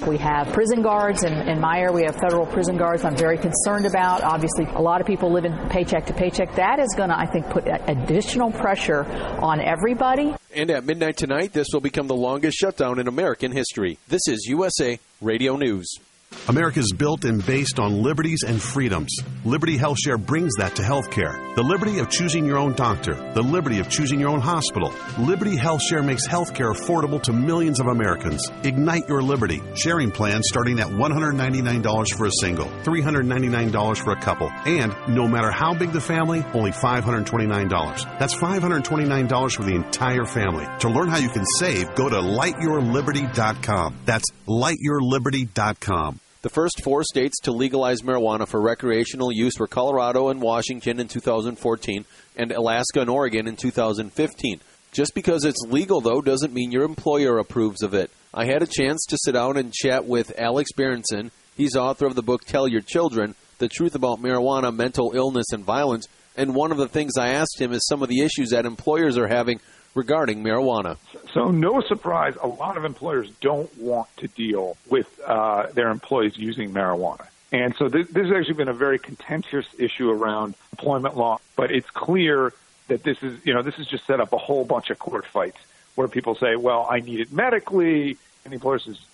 We have prison guards. In my area, we have federal prison guards I'm very concerned about. Obviously, a lot of people live in paycheck to paycheck. That is going to, I think, put additional pressure on everybody. And at midnight tonight, this will become the longest shutdown in American history. This is USA Radio News. America's built and based on liberties and freedoms. Liberty HealthShare brings that to healthcare. The liberty of choosing your own doctor. The liberty of choosing your own hospital. Liberty HealthShare makes healthcare affordable to millions of Americans. Ignite your liberty. Sharing plans starting at $199 for a single, $399 for a couple, and no matter how big the family, only $529. That's $529 for the entire family. To learn how you can save, go to lightyourliberty.com. That's lightyourliberty.com. The first 4 states to legalize marijuana for recreational use were Colorado and Washington in 2014 and Alaska and Oregon in 2015. Just because it's legal, though, doesn't mean your employer approves of it. I had a chance to sit down and chat with Alex Berenson. He's author of the book Tell Your Children, The Truth About Marijuana, Mental Illness, and Violence. And one of the things I asked him is some of the issues that employers are having regarding marijuana. So no surprise, a lot of employers don't want to deal with their employees using marijuana. And so this has actually been a very contentious issue around employment law, but it's clear that this is just set up a whole bunch of court fights where people say, well, I need it medically, and the employer says,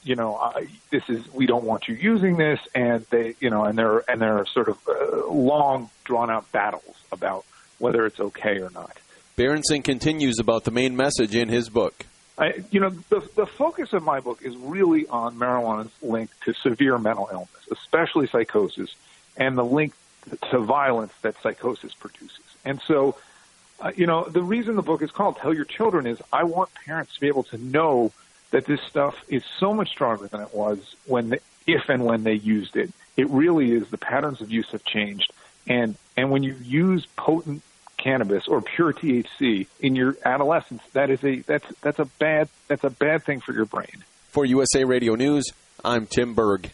we don't want you using this, and they, and there are sort of long drawn out battles about whether it's okay or not. Berenson continues about the main message in his book. The focus of my book is really on marijuana's link to severe mental illness, especially psychosis, and the link to violence that psychosis produces. And so, the reason the book is called Tell Your Children is I want parents to be able to know that this stuff is so much stronger than it was if and when they used it. It really is. The patterns of use have changed. And when you use potent cannabis or pure THC in your adolescence, that's a bad thing for your brain. For USA Radio News, I'm Tim Berg.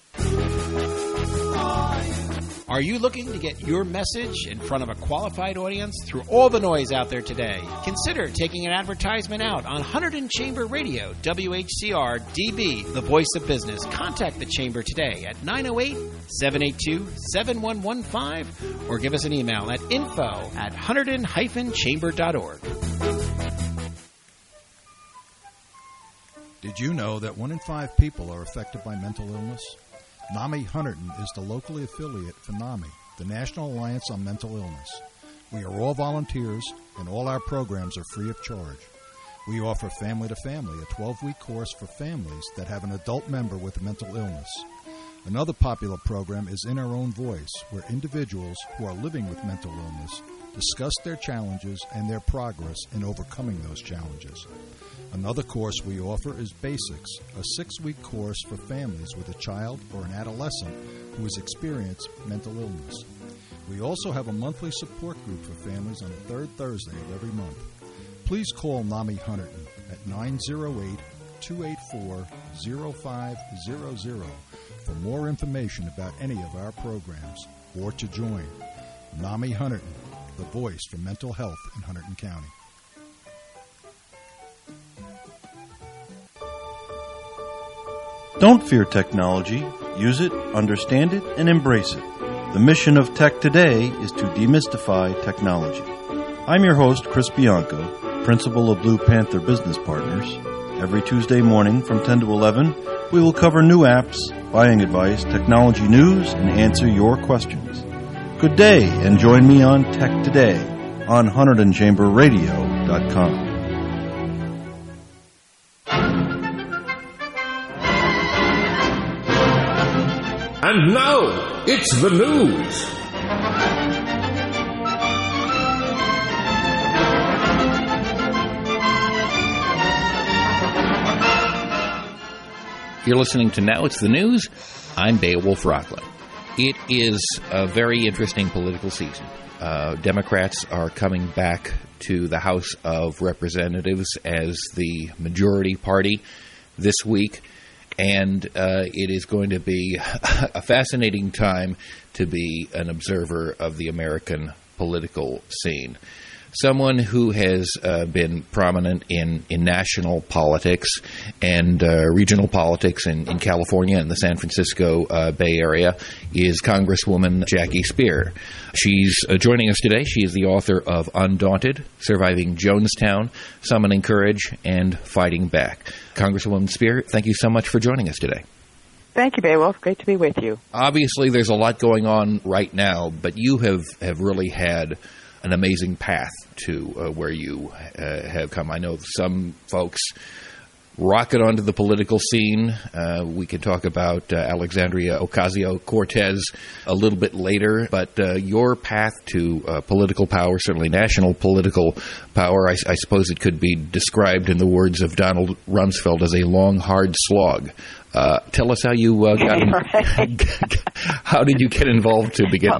Are you looking to get your message in front of a qualified audience through all the noise out there today? Consider taking an advertisement out on Hunterdon Chamber Radio, WHCR DB, the voice of business. Contact the Chamber today at 908-782-7115 or give us an email at info@hunterdon-chamber.org. Did you know that 1 in 5 people are affected by mental illness? NAMI Hunterdon is the locally affiliate for NAMI, the National Alliance on Mental Illness. We are all volunteers, and all our programs are free of charge. We offer Family to Family, a 12-week course for families that have an adult member with a mental illness. Another popular program is In Our Own Voice, where individuals who are living with mental illness discuss their challenges and their progress in overcoming those challenges. Another course we offer is Basics, a 6-week course for families with a child or an adolescent who has experienced mental illness. We also have a monthly support group for families on the third Thursday of every month. Please call NAMI Hunterdon at 908-284-0500 for more information about any of our programs or to join. NAMI Hunterdon, the voice for mental health in Hunterdon County. Don't fear technology. Use it, understand it, and embrace it. The mission of Tech Today is to demystify technology. I'm your host, Chris Bianco, principal of Blue Panther Business Partners. Every Tuesday morning from 10 to 11, we will cover new apps, buying advice, technology news, and answer your questions. Good day, and join me on Tech Today on HunterdonChamberRadio.com. And now, it's the news. You're listening to Now It's the News. I'm Beowulf Rockland. It is a very interesting political season. Democrats are coming back to the House of Representatives as the majority party this week. And it is going to be a fascinating time to be an observer of the American political scene. someone who has been prominent in national politics and regional politics in California and the San Francisco Bay Area is Congresswoman Jackie Speier. She's joining us today. She is the author of Undaunted, Surviving Jonestown, Summoning Courage, and Fighting Back. Congresswoman Speier, thank you so much for joining us today. Thank you, Beowulf. Great to be with you. Obviously, there's a lot going on right now, but you have really had an amazing path to where you have come. I know some folks rocket onto the political scene. We can talk about Alexandria Ocasio-Cortez a little bit later, but your path to political power, certainly national political power, I suppose it could be described in the words of Donald Rumsfeld as a long, hard slog. Tell us how you how did you get involved to begin with?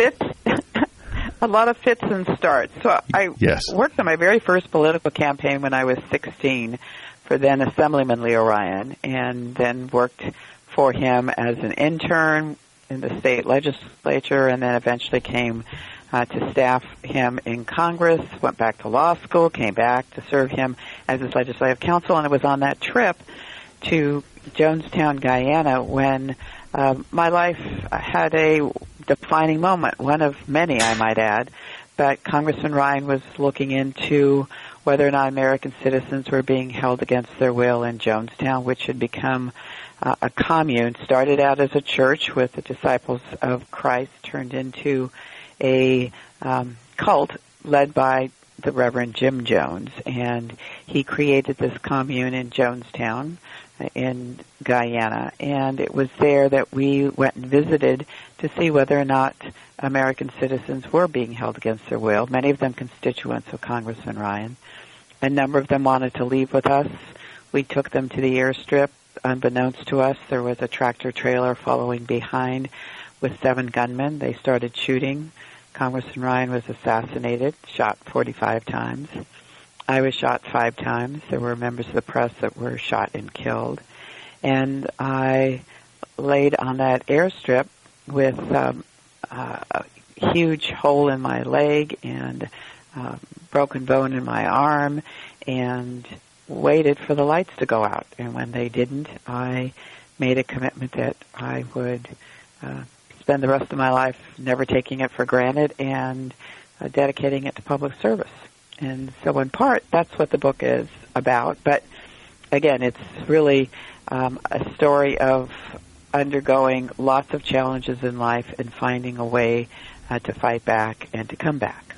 A lot of fits and starts. So I worked on my very first political campaign when I was 16 for then Assemblyman Leo Ryan, and then worked for him as an intern in the state legislature, and then eventually came to staff him in Congress, went back to law school, came back to serve him as his legislative counsel, and it was on that trip to Jonestown, Guyana, when my life had a defining moment, one of many, I might add. But Congressman Ryan was looking into whether or not American citizens were being held against their will in Jonestown, which had become a commune. Started out as a church with the Disciples of Christ, turned into a cult led by the Reverend Jim Jones. And he created this commune in Jonestown in Guyana, and it was there that we went and visited to see whether or not American citizens were being held against their will, many of them constituents of Congressman Ryan. A number of them wanted to leave with us. We took them to the airstrip. Unbeknownst to us, there was a tractor trailer following behind with 7 gunmen. They started shooting. Congressman Ryan was assassinated, shot 45 times. I was shot 5 times. There were members of the press that were shot and killed. And I laid on that airstrip with a huge hole in my leg and broken bone in my arm, and waited for the lights to go out. And when they didn't, I made a commitment that I would spend the rest of my life never taking it for granted and dedicating it to public service. And so in part, that's what the book is about. But again, it's really a story of undergoing lots of challenges in life and finding a way to fight back and to come back.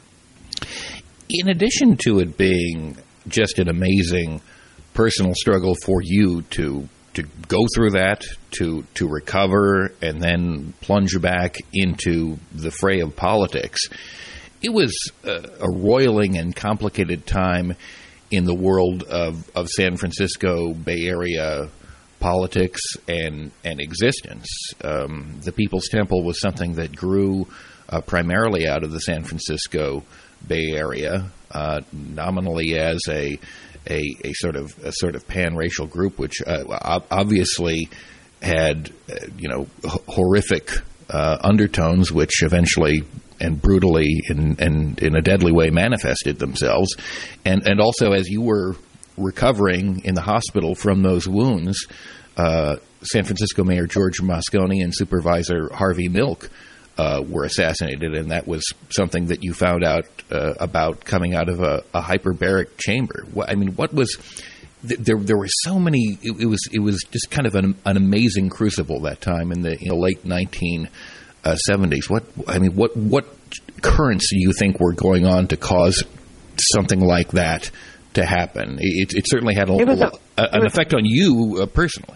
In addition to it being just an amazing personal struggle for you to go through that, to recover, and then plunge back into the fray of politics, it was a roiling and complicated time in the world of San Francisco Bay Area politics and existence. The People's Temple was something that grew primarily out of the San Francisco Bay Area, nominally as a sort of pan-racial group, which obviously had horrific undertones, which eventually and brutally and in a deadly way manifested themselves. And also, as you were recovering in the hospital from those wounds, San Francisco Mayor George Moscone and Supervisor Harvey Milk were assassinated, and that was something that you found out about coming out of a hyperbaric chamber. What was... There were so many... It was just kind of an amazing crucible that time in the late 1970s. What currents do you think were going on to cause something like that to happen? It certainly had an effect on you personally.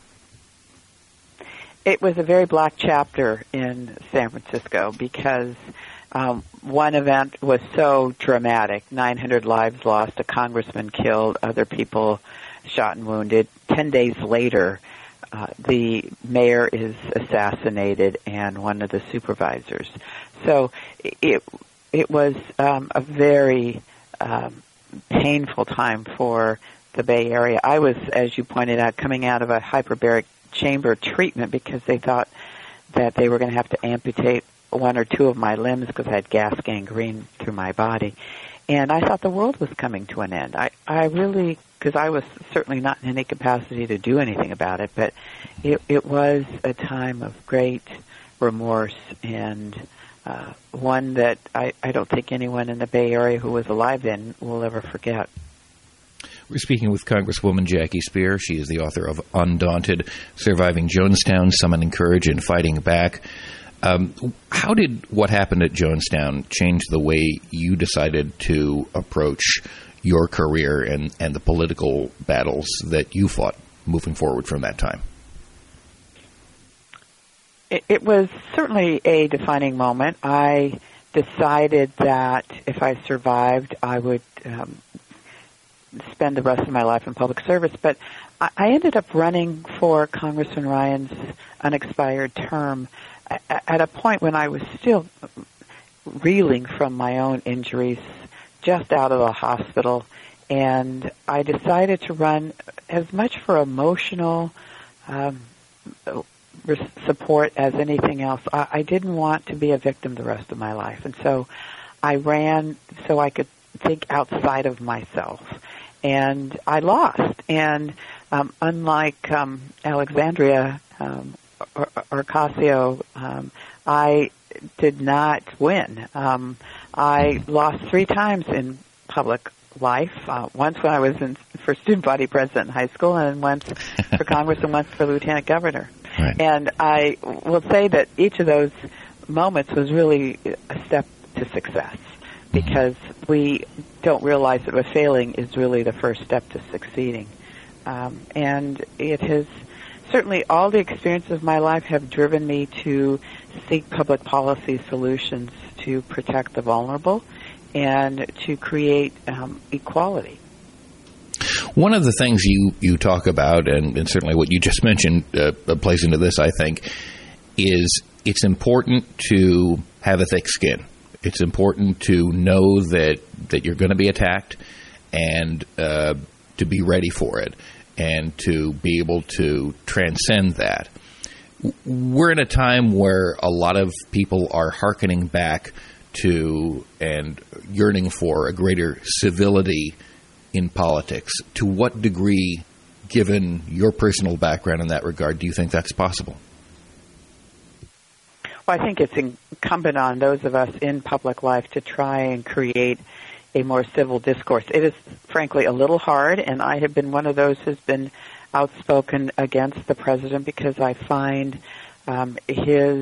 It was a very black chapter in San Francisco because one event was so dramatic. 900 lives lost, a congressman killed, other people shot and wounded. 10 days later, the mayor is assassinated and one of the supervisors. So it was a very painful time for the Bay Area. I was, as you pointed out, coming out of a hyperbaric chamber treatment because they thought that they were going to have to amputate 1 or 2 of my limbs because I had gas gangrene through my body. And I thought the world was coming to an end. I really, because I was certainly not in any capacity to do anything about it, but it was a time of great remorse, and one that I don't think anyone in the Bay Area who was alive then will ever forget. We're speaking with Congresswoman Jackie Speier. She is the author of Undaunted, Surviving Jonestown, Summoning Courage and Fighting Back. How did what happened at Jonestown change the way you decided to approach your career and the political battles that you fought moving forward from that time? It was certainly a defining moment. I decided that if I survived, I would spend the rest of my life in public service. But I ended up running for Congressman Ryan's unexpired term at a point when I was still reeling from my own injuries, just out of the hospital. And I decided to run as much for emotional support as anything else. I didn't want to be a victim the rest of my life. And so I ran so I could think outside of myself. And I lost. And unlike Alexandria Ocasio, I did not win. I lost 3 times in public life. Once when I was for student body president in high school, and once for Congress, and once for lieutenant governor. Right. And I will say that each of those moments was really a step to success, because we don't realize that failing is really the first step to succeeding. And it has certainly, all the experiences of my life have driven me to seek public policy solutions to protect the vulnerable and to create equality. One of the things you talk about, and certainly what you just mentioned plays into this, I think, is it's important to have a thick skin. It's important to know that you're going to be attacked, and to be ready for it, and to be able to transcend that. We're in a time where a lot of people are hearkening back to and yearning for a greater civility in politics. To what degree, given your personal background in that regard, do you think that's possible? Well, I think it's incumbent on those of us in public life to try and create a more civil discourse. It is, frankly, a little hard, and I have been one of those who's been outspoken against the president, because I find his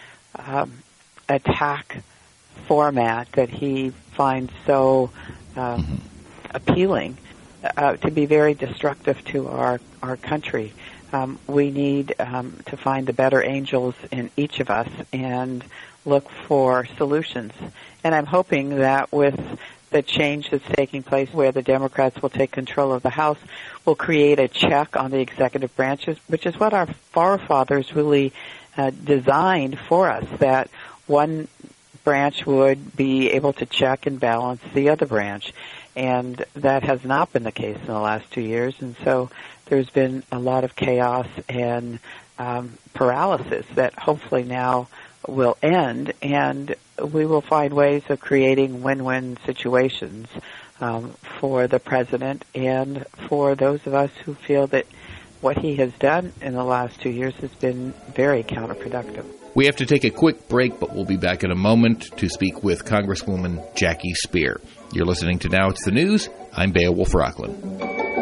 attack format that he finds so appealing to be very destructive to our country. We need to find the better angels in each of us and look for solutions. And I'm hoping that with the change that's taking place, where the Democrats will take control of the House, will create a check on the executive branches, which is what our forefathers really designed for us, that one branch would be able to check and balance the other branch. And that has not been the case in the last 2 years. And so there's been a lot of chaos and paralysis that hopefully now will end, and we will find ways of creating win-win situations for the president and for those of us who feel that what he has done in the last 2 years has been very counterproductive. We have to take a quick break, but we'll be back in a moment to speak with Congresswoman Jackie Speier. You're listening to Now It's the News. I'm Beowulf Rockland.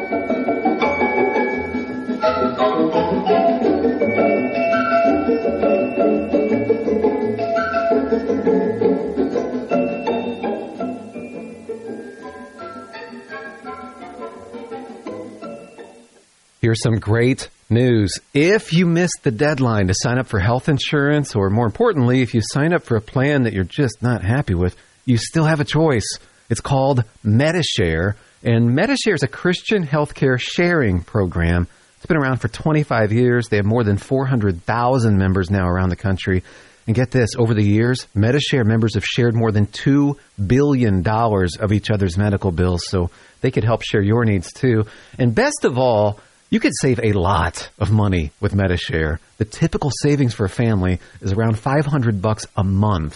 Here's some great news. If you missed the deadline to sign up for health insurance, or more importantly, if you sign up for a plan that you're just not happy with, you still have a choice. It's called Medi-Share, and Medi-Share is a Christian healthcare sharing program. It's been around for 25 years. They have more than 400,000 members now around the country. And get this, over the years, Medi-Share members have shared more than $2 billion of each other's medical bills, so they could help share your needs too. And best of all, you could save a lot of money with Medi-Share. The typical savings for a family is around $500 a month.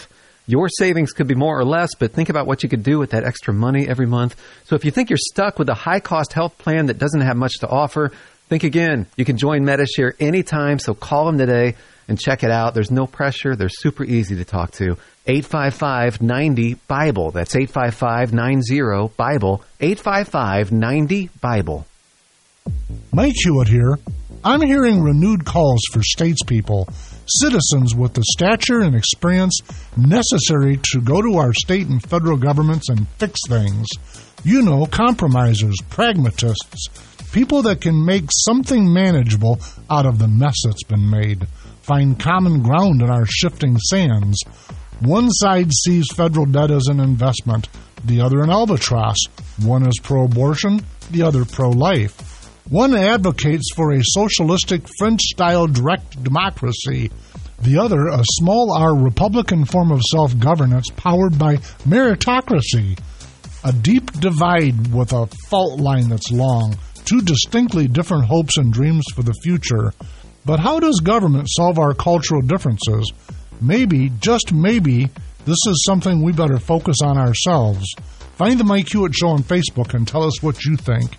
Your savings could be more or less, but think about what you could do with that extra money every month. So if you think you're stuck with a high-cost health plan that doesn't have much to offer, think again. You can join Medishare anytime, so call them today and check it out. There's no pressure. They're super easy to talk to. 855-90-BIBLE. That's 855-90-BIBLE. 855-90-BIBLE. Mike Hewitt here. I'm hearing renewed calls for statespeople, citizens with the stature and experience necessary to go to our state and federal governments and fix things. You know, compromisers, pragmatists, people that can make something manageable out of the mess that's been made. Find common ground in our shifting sands. One side sees federal debt as an investment, the other an albatross. One is pro-abortion, the other pro-life. One advocates for a socialistic French-style direct democracy, the other a small R Republican form of self-governance powered by meritocracy. A deep divide with a fault line that's long, two distinctly different hopes and dreams for the future. But how does government solve our cultural differences? Maybe, just maybe, this is something we better focus on ourselves. Find the Mike Hewitt Show on Facebook and tell us what you think.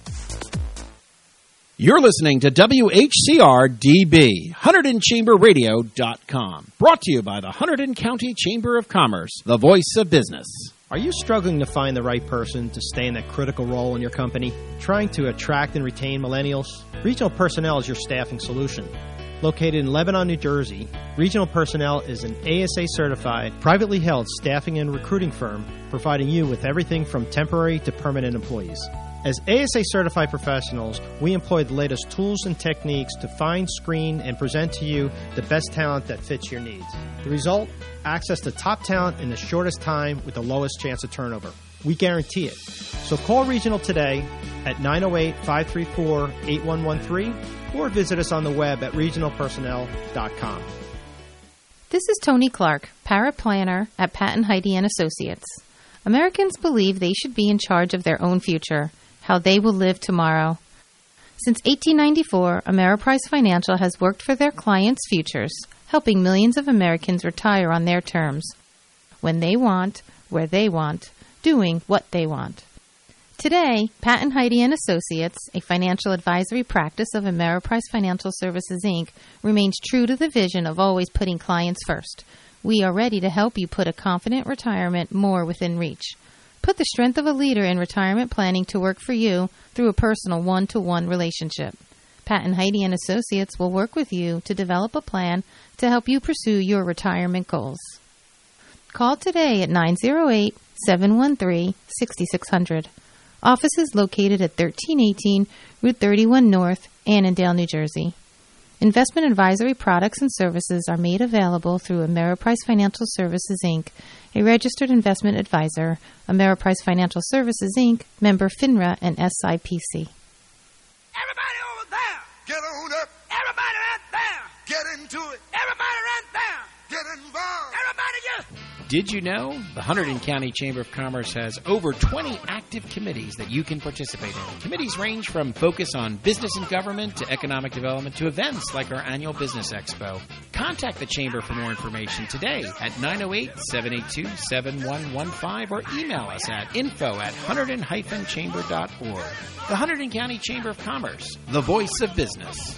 You're listening to WHCR-DB, HunterdonChamberRadio.com. Brought to you by the Hunterdon County Chamber of Commerce, the voice of business. Are you struggling to find the right person to stay in that critical role in your company? Trying to attract and retain millennials? Regional Personnel is your staffing solution. Located in Lebanon, New Jersey, Regional Personnel is an ASA-certified, privately held staffing and recruiting firm providing you with everything from temporary to permanent employees. As ASA-certified professionals, we employ the latest tools and techniques to find, screen, and present to you the best talent that fits your needs. The result? Access to top talent in the shortest time with the lowest chance of turnover. We guarantee it. So call Regional today at 908-534-8113 or visit us on the web at regionalpersonnel.com. This is Tony Clark, paraplanner at Patton Heide & Associates. Americans believe they should be in charge of their own future, how they will live tomorrow. Since 1894, Ameriprise Financial has worked for their clients' futures, helping millions of Americans retire on their terms, when they want, where they want, doing what they want. Today, Patton Heide & Associates, a financial advisory practice of Ameriprise Financial Services, Inc., remains true to the vision of always putting clients first. We are ready to help you put a confident retirement more within reach. Put the strength of a leader in retirement planning to work for you through a personal one-to-one relationship. Patton Heide & Associates will work with you to develop a plan to help you pursue your retirement goals. Call today at 908-713-6600. Office is located at 1318 Route 31 North, Annandale, New Jersey. Investment advisory products and services are made available through Ameriprise Financial Services, Inc., a registered investment advisor. Ameriprise Financial Services, Inc., member FINRA and SIPC. Everybody over there, get on up. Everybody right there, get into it. Everybody right there, get involved. Everybody just... Did you know the Hunterdon County Chamber of Commerce has over 20 active committees that you can participate in? Committees range from focus on business and government to economic development to events like our annual Business Expo. Contact the Chamber for more information today at 908-782-7115 or email us at info@hunterdon-chamber.org. The Hunterdon County Chamber of Commerce, the voice of business.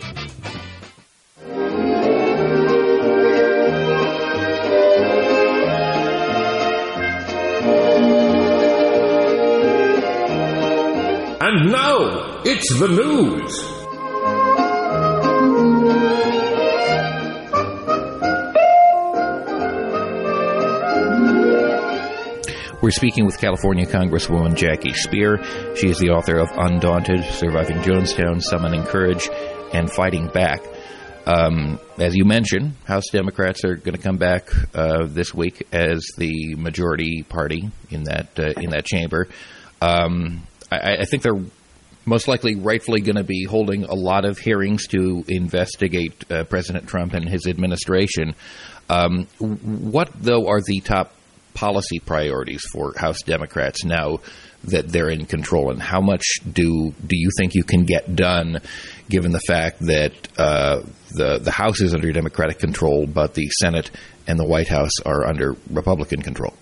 And now, it's the news. We're speaking with California Congresswoman Jackie Speier. She is the author of Undaunted, Surviving Jonestown, Summoning Courage, and Fighting Back. As you mentioned, House Democrats are going to come back this week as the majority party in that chamber. I think they're most likely rightfully going to be holding a lot of hearings to investigate President Trump and his administration. What, though, are the top policy priorities for House Democrats now that they're in control, and how much do you think you can get done, given the fact that the House is under Democratic control, but the Senate and the White House are under Republican control?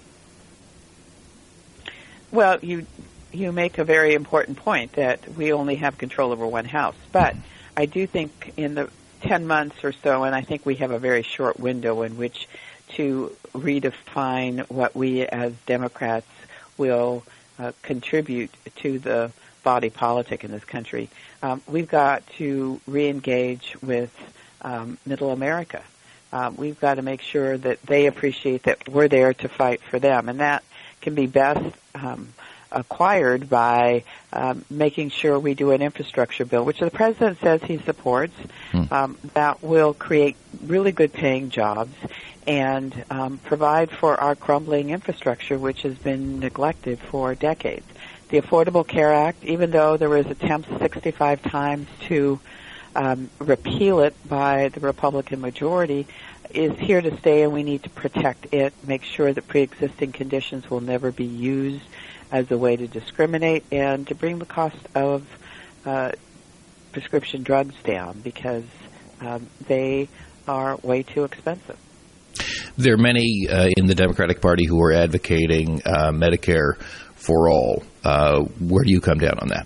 Well, you make a very important point that we only have control over one house, but I do think in the 10 months or so, and I think we have a very short window in which to redefine what we as Democrats will contribute to the body politic in this country. We've got to reengage with Middle America. We've got to make sure that they appreciate that we're there to fight for them, and that can be best acquired by making sure we do an infrastructure bill, which the president says he supports, that will create really good paying jobs and provide for our crumbling infrastructure, which has been neglected for decades. The Affordable Care Act, even though there was attempts 65 times to repeal it by the Republican majority, is here to stay, and we need to protect it, make sure that pre-existing conditions will never be used as a way to discriminate, and to bring the cost of prescription drugs down, because they are way too expensive. There are many in the Democratic Party who are advocating Medicare for all. Where do you come down on that?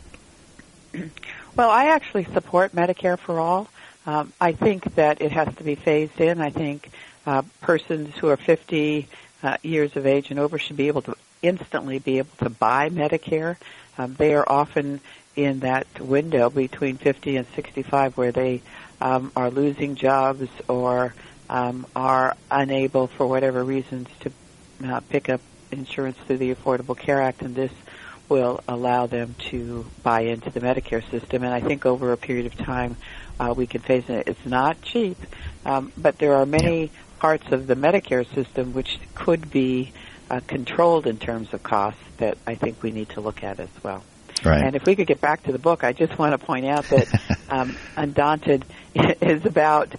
Well, I actually support Medicare for all. I think that it has to be phased in. I think persons who are 50 years of age and over should be able to instantly be able to buy Medicare. They are often in that window between 50 and 65 where they are losing jobs or are unable for whatever reasons to pick up insurance through the Affordable Care Act, and this will allow them to buy into the Medicare system. And I think over a period of time we can phase it. It's not cheap, but there are many parts of the Medicare system which could be controlled in terms of costs that I think we need to look at as well. Right. And if we could get back to the book, I just want to point out that Undaunted is about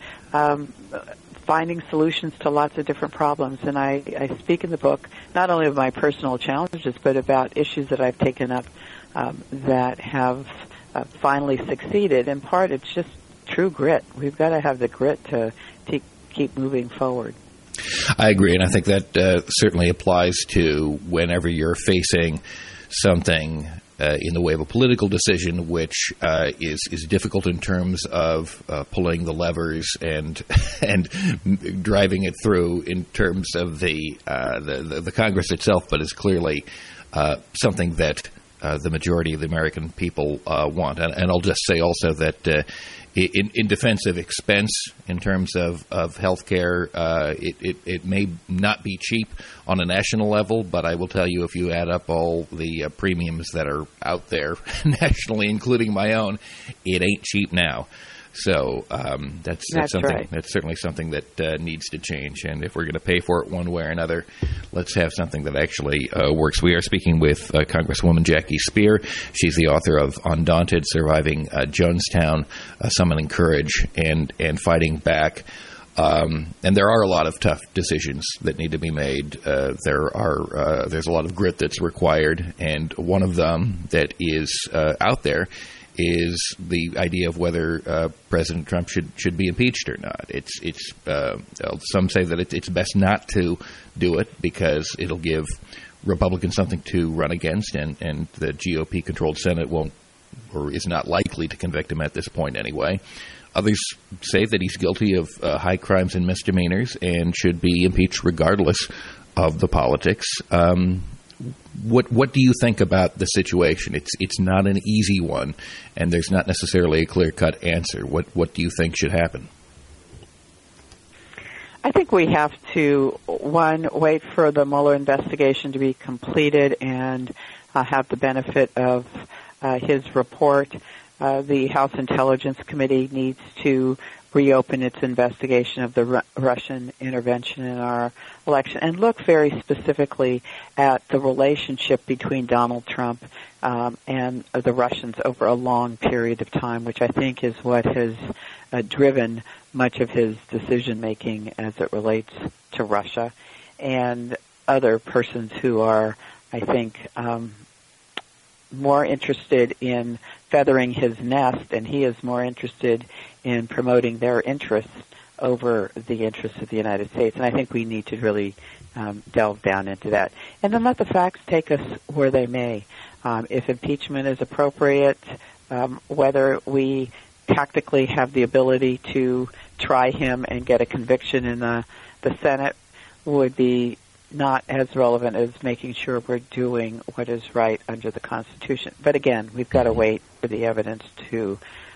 finding solutions to lots of different problems. And I speak in the book not only of my personal challenges, but about issues that I've taken up that have finally succeeded. In part, it's just true grit. We've got to have the grit to keep moving forward. I agree, and I think that certainly applies to whenever you're facing something in the way of a political decision, which is difficult in terms of pulling the levers and driving it through in terms of the Congress itself, but is clearly something that the majority of the American people want. And I'll just say also that in defense of expense in terms of health care, it may not be cheap on a national level, but I will tell you, if you add up all the premiums that are out there nationally, including my own, it ain't cheap now. So that's something right. That's certainly something that needs to change. And if we're going to pay for it one way or another, let's have something that actually works. We are speaking with Congresswoman Jackie Speier. She's the author of Undaunted: Surviving Jonestown, Summoning Courage, and Fighting Back. And there are a lot of tough decisions that need to be made. There's a lot of grit that's required, and one of them that is out there is the idea of whether President Trump should be impeached or not. Some say that it's best not to do it because it'll give Republicans something to run against, and the GOP-controlled Senate won't, or is not likely to convict him at this point anyway. Others say that he's guilty of high crimes and misdemeanors and should be impeached regardless of the politics. What do you think about the situation? It's not an easy one, and there's not necessarily a clear-cut answer. What do you think should happen? I think we have to, one, wait for the Mueller investigation to be completed and have the benefit of his report. The House Intelligence Committee needs to reopen its investigation of the Russian intervention in our election and look very specifically at the relationship between Donald Trump and the Russians over a long period of time, which I think is what has driven much of his decision-making as it relates to Russia. and other persons who are, I think, more interested in feathering his nest, and he is more interested in promoting their interests over the interests of the United States. And I think we need to really delve down into that. And then let the facts take us where they may. If impeachment is appropriate, whether we tactically have the ability to try him and get a conviction in the Senate would be not as relevant as making sure we're doing what is right under the Constitution. But again, we've got to wait for the evidence to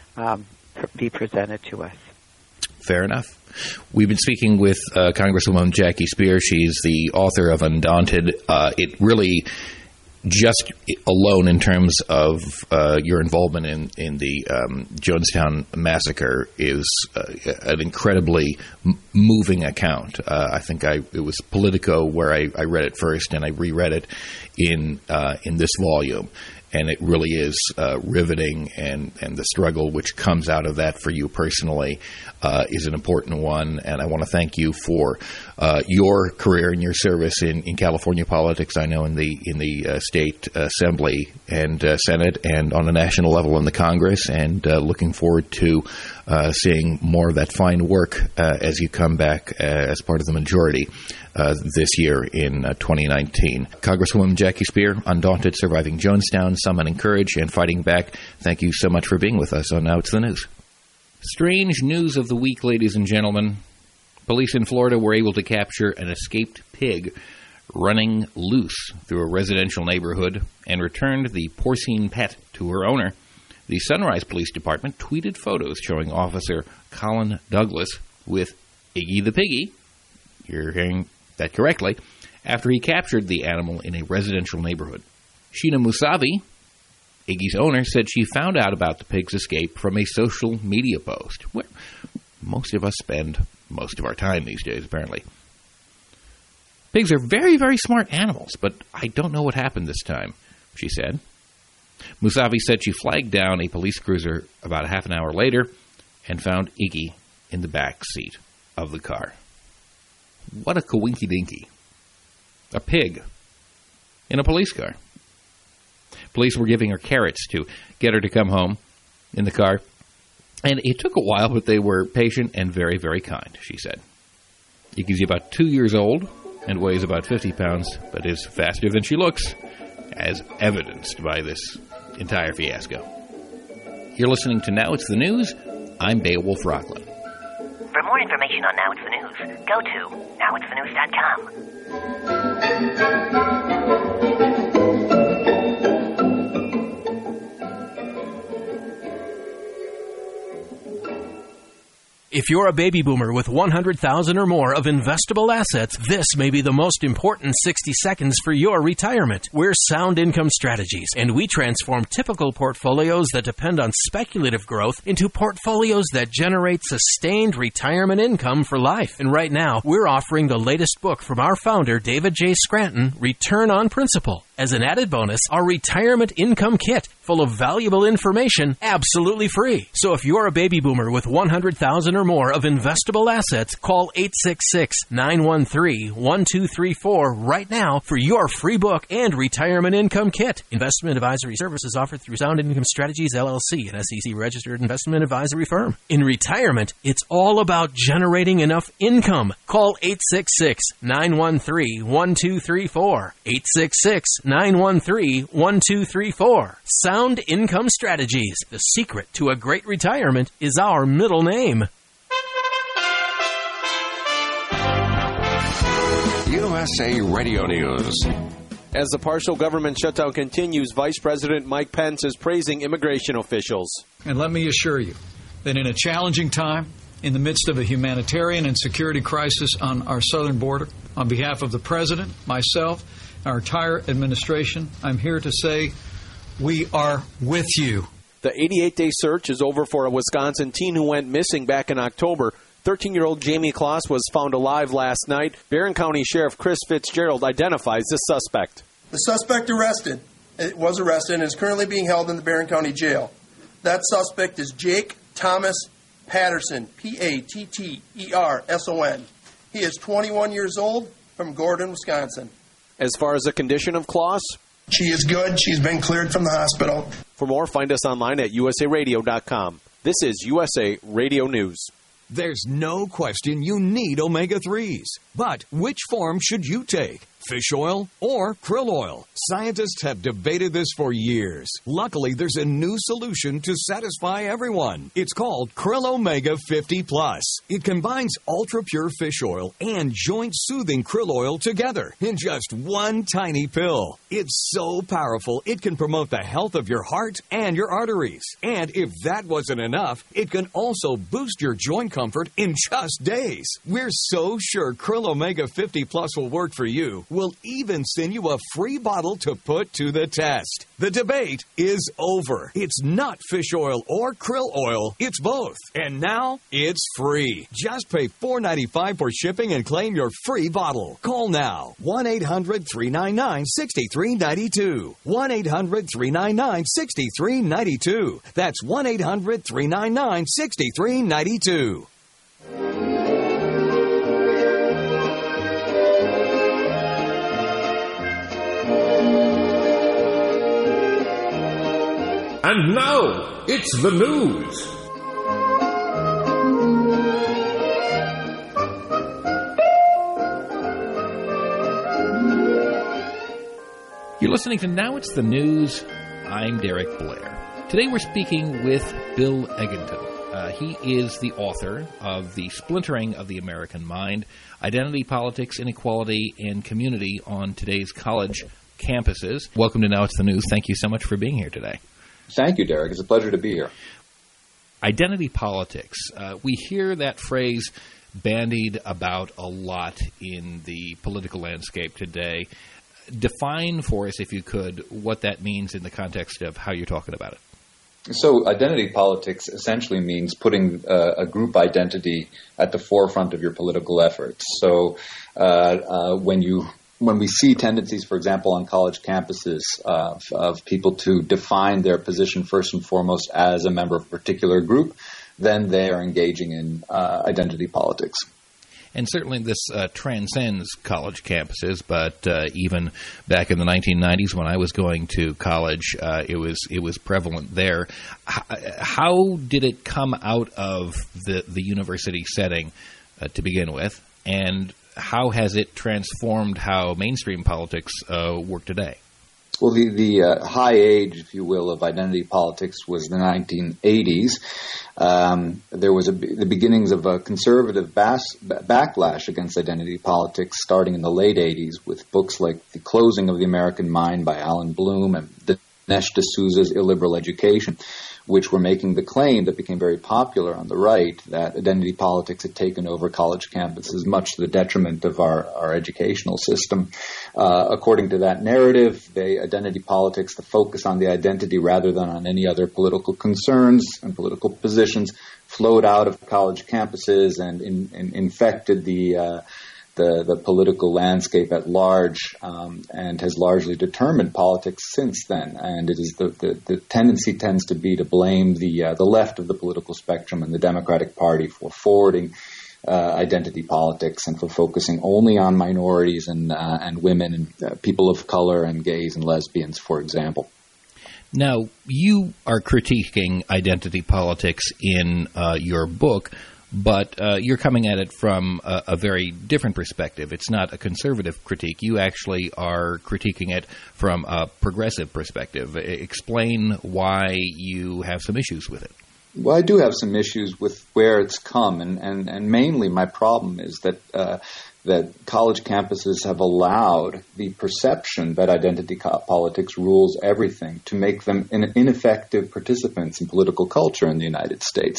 be presented to us. Fair enough. We've been speaking with Congresswoman Jackie Speier. She's the author of Undaunted. It really, just alone in terms of your involvement in the Jonestown massacre, is an incredibly moving account. I think it was Politico where I read it first, and I reread it in this volume. And it really is riveting, and the struggle which comes out of that for you personally is an important one. And I want to thank you for your career and your service in California politics. I know in the state assembly and Senate, and on a national level in the Congress. And looking forward to seeing more of that fine work as you come back as part of the majority this year in 2019. Congresswoman Jackie Speier, Undaunted, Surviving Jonestown, Summon and Courage, and Fighting Back. Thank you so much for being with us on Now It's the News. Strange news of the week, ladies and gentlemen. Police in Florida were able to capture an escaped pig running loose through a residential neighborhood and returned the porcine pet to her owner. The Sunrise Police Department tweeted photos showing Officer Colin Douglas with Iggy the Piggy, you're hearing that correctly, after he captured the animal in a residential neighborhood. Sheena Musavi, Iggy's owner, said she found out about the pig's escape from a social media post, where most of us spend most of our time these days, apparently. Pigs are very, very smart animals, but I don't know what happened this time, she said. Musavi said she flagged down a police cruiser about a half an hour later and found Iggy in the back seat of the car. What a coinky-dinky. A pig in a police car. Police were giving her carrots to get her to come home in the car. And it took a while, but they were patient and very, very kind, she said. Iggy's about 2 years old and weighs about 50 pounds, but is faster than she looks, as evidenced by this entire fiasco. You're listening to Now It's the News. I'm Beowulf Rockland. For more information on Now It's the News, go to nowitsthenews.com. If you're a baby boomer with 100,000 or more of investable assets, this may be the most important 60 seconds for your retirement. We're Sound Income Strategies, and we transform typical portfolios that depend on speculative growth into portfolios that generate sustained retirement income for life. And right now, we're offering the latest book from our founder, David J. Scranton, Return on Principal. As an added bonus, our Retirement Income Kit, full of valuable information, absolutely free. So if you're a baby boomer with 100,000 or more of investable assets, call 866-913-1234 right now for your free book and Retirement Income Kit. Investment advisory services offered through Sound Income Strategies, LLC, an SEC-registered investment advisory firm. In retirement, it's all about generating enough income. Call 866-913-1234. 866-913-1234. Sound Income Strategies. The secret to a great retirement is our middle name. USA Radio News. As the partial government shutdown continues, Vice President Mike Pence is praising immigration officials. And let me assure you that in a challenging time, in the midst of a humanitarian and security crisis on our southern border, on behalf of the President, myself, our entire administration, I'm here to say we are with you. The 88-day search is over for a Wisconsin teen who went missing back in October. 13-year-old Jamie Kloss was found alive last night. Barron County Sheriff Chris Fitzgerald identifies the suspect. The suspect was arrested and is currently being held in the Barron County Jail. That suspect is Jake Thomas Patterson, Patterson. He is 21 years old from Gordon, Wisconsin. As far as the condition of Klaus? She is good. She's been cleared from the hospital. For more, find us online at usaradio.com. This is USA Radio News. There's no question you need omega-3s. But which form should you take? Fish oil or krill oil? Scientists have debated this for years. Luckily, there's a new solution to satisfy everyone. It's called Krill Omega 50 Plus. It combines ultra-pure fish oil and joint-soothing krill oil together in just one tiny pill. It's so powerful, it can promote the health of your heart and your arteries. And if that wasn't enough, it can also boost your joint comfort in just days. We're so sure Krill Omega 50 Plus will work for you. We'll even send you a free bottle to put to the test. The debate is over. It's not fish oil or krill oil. It's both. And now it's free. Just pay $4.95 for shipping and claim your free bottle. Call now. 1-800-399-6392. 1-800-399-6392. That's 1-800-399-6392. And now, it's the news. You're listening to Now It's the News. I'm Derek Blair. Today we're speaking with Bill Egginton. He is the author of The Splintering of the American Mind, Identity, Politics, Inequality, and Community on Today's College Campuses. Welcome to Now It's the News. Thank you so much for being here today. Thank you, Derek. It's a pleasure to be here. Identity politics. We hear that phrase bandied about a lot in the political landscape today. Define for us, if you could, what that means in the context of how you're talking about it. So identity politics essentially means putting a group identity at the forefront of your political efforts. So when we see tendencies, for example, on college campuses of people to define their position first and foremost as a member of a particular group, then they are engaging in identity politics. And certainly this transcends college campuses, but even back in the 1990s when I was going to college, it was prevalent there. How did it come out of the university setting to begin with, and how has it transformed how mainstream politics work today? Well, the high age, if you will, of identity politics was the 1980s. There was the beginnings of a conservative backlash against identity politics starting in the late 80s with books like The Closing of the American Mind by Alan Bloom and Dinesh D'Souza's Illiberal Education, which were making the claim that became very popular on the right that identity politics had taken over college campuses, much to the detriment of our educational system. According to that narrative, identity politics, the focus on the identity rather than on any other political concerns and political positions, flowed out of college campuses and infected the political landscape at large, and has largely determined politics since then. And it is the tendency tends to be to blame the left of the political spectrum and the Democratic Party for forwarding identity politics and for focusing only on minorities and women and people of color and gays and lesbians, for example. Now, you are critiquing identity politics in your book, but you're coming at it from a very different perspective. It's not a conservative critique. You actually are critiquing it from a progressive perspective. Explain why you have some issues with it. Well, I do have some issues with where it's come, and mainly my problem is that college campuses have allowed the perception that identity politics rules everything to make them ineffective participants in political culture in the United States.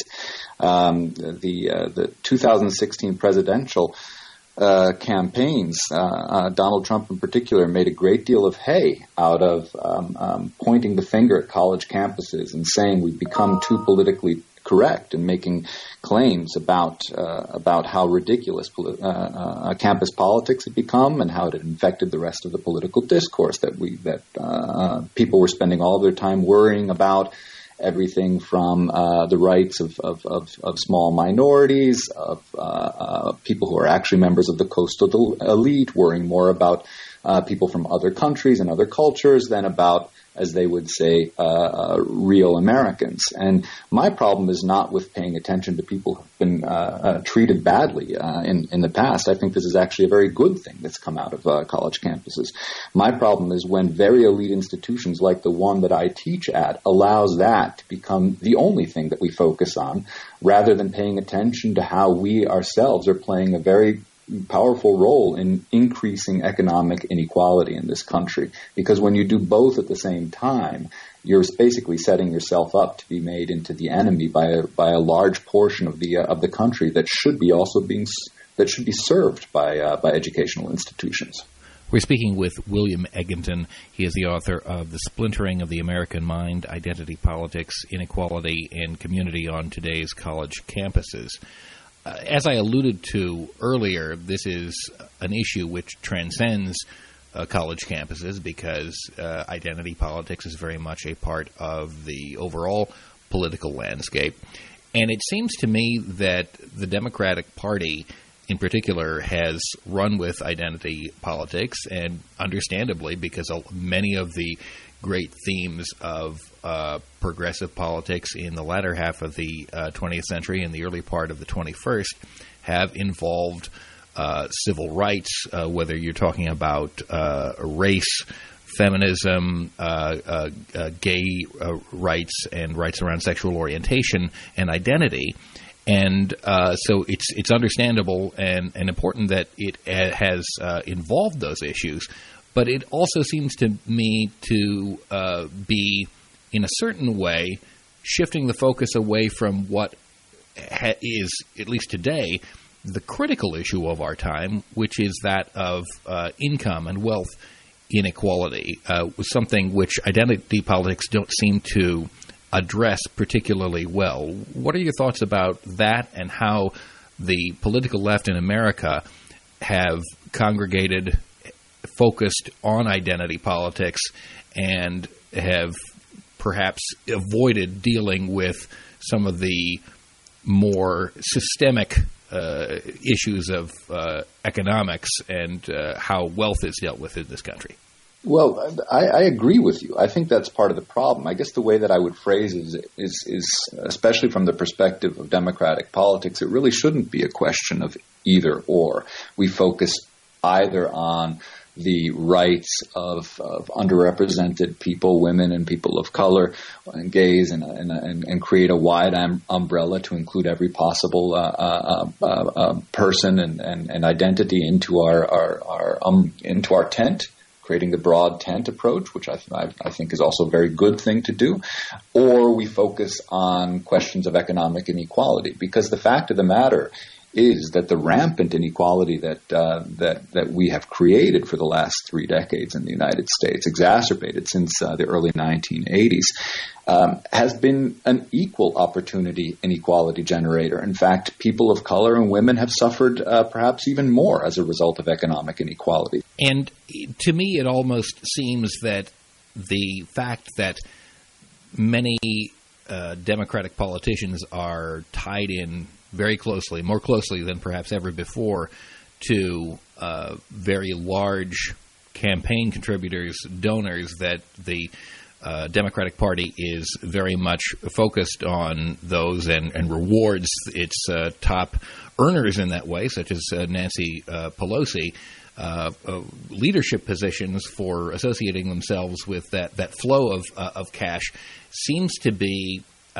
The 2016 presidential campaigns, Donald Trump in particular, made a great deal of hay out of pointing the finger at college campuses and saying we've become too politically correct and making claims about how ridiculous campus politics had become and how it had infected the rest of the political discourse that people were spending all of their time worrying about everything from the rights of small minorities, of people who are actually members of the coastal elite, worrying more about people from other countries and other cultures than about, as they would say, real Americans. And my problem is not with paying attention to people who've been treated badly in the past. I think this is actually a very good thing that's come out of college campuses. My problem is when very elite institutions like the one that I teach at allows that to become the only thing that we focus on, rather than paying attention to how we ourselves are playing a very powerful role in increasing economic inequality in this country. Because when you do both at the same time, you're basically setting yourself up to be made into the enemy by a large portion of the country that should be served by educational institutions. We're speaking with William Egginton. He is the author of The Splintering of the American Mind, Identity Politics, Inequality, and Community on Today's College Campuses. As I alluded to earlier, this is an issue which transcends college campuses because identity politics is very much a part of the overall political landscape. And it seems to me that the Democratic Party in particular has run with identity politics, and understandably, because many of the great themes of progressive politics in the latter half of the 20th century and the early part of the 21st have involved civil rights, whether you're talking about race, feminism, gay rights, and rights around sexual orientation and identity. And so it's understandable and important that it has involved those issues. But it also seems to me to be, in a certain way, shifting the focus away from what is, at least today, the critical issue of our time, which is that of income and wealth inequality, something which identity politics don't seem to address particularly well. What are your thoughts about that and how the political left in America have congregated, focused on identity politics, and have perhaps avoided dealing with some of the more systemic issues of economics and how wealth is dealt with in this country? Well, I agree with you. I think that's part of the problem. I guess the way that I would phrase it is especially from the perspective of democratic politics, it really shouldn't be a question of either or. We focus either on the rights of underrepresented people, women and people of color, and gays, and create a wide umbrella to include every possible person and identity into our tent, creating the broad tent approach, which I think is also a very good thing to do. Or we focus on questions of economic inequality, because the fact of the matter is that the rampant inequality that we have created for the last 3 decades in the United States, exacerbated since the early 1980s, has been an equal opportunity inequality generator. In fact, people of color and women have suffered perhaps even more as a result of economic inequality. And to me, it almost seems that the fact that many Democratic politicians are tied in very closely, more closely than perhaps ever before, to very large campaign contributors, donors, that the Democratic Party is very much focused on those and rewards its top earners in that way, such as Nancy Pelosi, leadership positions for associating themselves with that flow of cash seems to be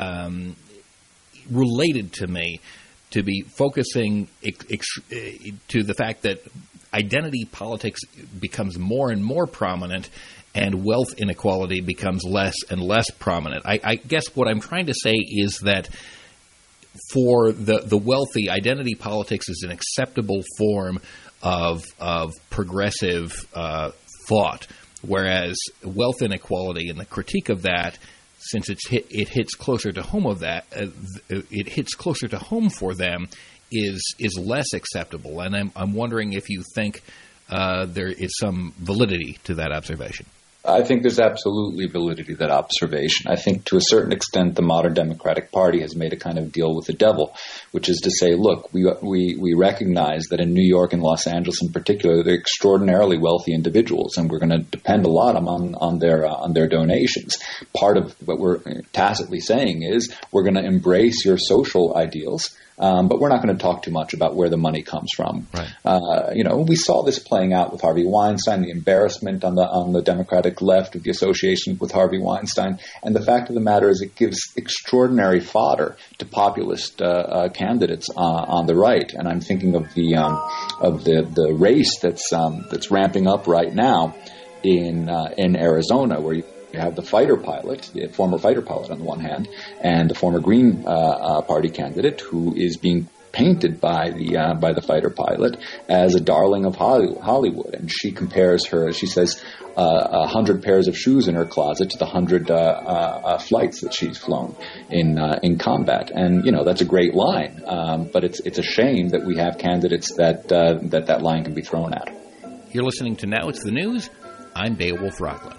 related to me, to be focusing to the fact that identity politics becomes more and more prominent and wealth inequality becomes less and less prominent. I guess what I'm trying to say is that for the wealthy, identity politics is an acceptable form of progressive thought, whereas wealth inequality and the critique of that, since it hits closer to home it hits closer to home for them, is less acceptable. And I'm wondering if you think there is some validity to that observation. I think there's absolutely validity to that observation. I think to a certain extent the modern Democratic Party has made a kind of deal with the devil, which is to say, look, we recognize that in New York and Los Angeles in particular, they're extraordinarily wealthy individuals, and we're going to depend a lot on their donations. Part of what we're tacitly saying is we're going to embrace your social ideals, but we're not going to talk too much about where the money comes from. Right. We saw this playing out with Harvey Weinstein, the embarrassment on the Democratic left of the association with Harvey Weinstein, and the fact of the matter is it gives extraordinary fodder to populist candidates on the right. And I'm thinking of the race that's ramping up right now in Arizona, where you have the fighter pilot, the former fighter pilot on the one hand, and the former Green Party candidate who is being painted by the fighter pilot as a darling of Hollywood. And she compares her, she says, 100 pairs of shoes in her closet to the 100 flights that she's flown in combat. And, that's a great line. But it's a shame that we have candidates that line can be thrown at. You're listening to Now It's the News. I'm Beowulf Rockland.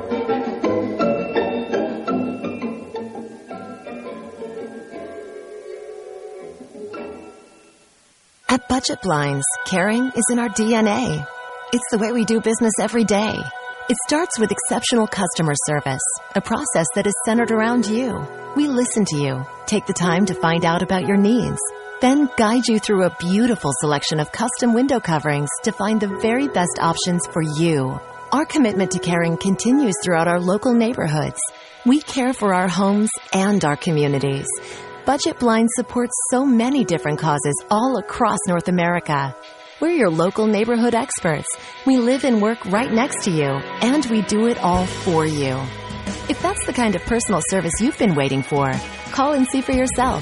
At Budget Blinds, caring is in our DNA. It's the way we do business every day. It starts with exceptional customer service, a process that is centered around you. We listen to you, take the time to find out about your needs, then guide you through a beautiful selection of custom window coverings to find the very best options for you. Our commitment to caring continues throughout our local neighborhoods. We care for our homes and our communities. Budget Blinds supports so many different causes all across North America. We're your local neighborhood experts. We live and work right next to you, and we do it all for you. If that's the kind of personal service you've been waiting for, call and see for yourself.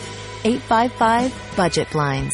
855-BUDGET-BLINDS.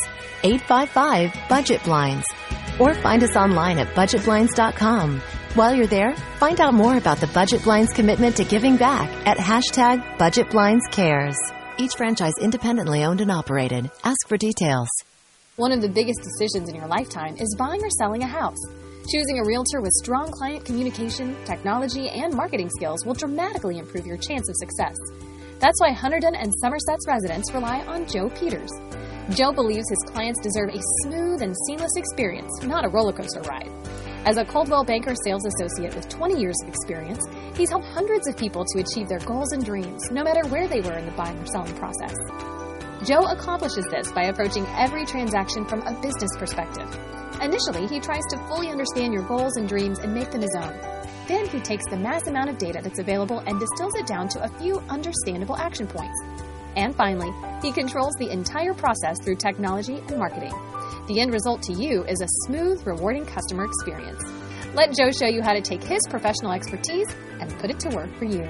855-BUDGET-BLINDS. Or find us online at budgetblinds.com. While you're there, find out more about the Budget Blinds commitment to giving back at #BudgetBlindsCares. Each franchise independently owned and operated. Ask for details. One of the biggest decisions in your lifetime is buying or selling a house. Choosing a realtor with strong client communication, technology, and marketing skills will dramatically improve your chance of success. That's why Hunterdon and Somerset's residents rely on Joe Peters. Joe believes his clients deserve a smooth and seamless experience, not a roller coaster ride. As a Coldwell Banker sales associate with 20 years of experience, he's helped hundreds of people to achieve their goals and dreams, no matter where they were in the buying or selling process. Joe accomplishes this by approaching every transaction from a business perspective. Initially, he tries to fully understand your goals and dreams and make them his own. Then he takes the mass amount of data that's available and distills it down to a few understandable action points. And finally, he controls the entire process through technology and marketing. The end result to you is a smooth, rewarding customer experience. Let Joe show you how to take his professional expertise and put it to work for you.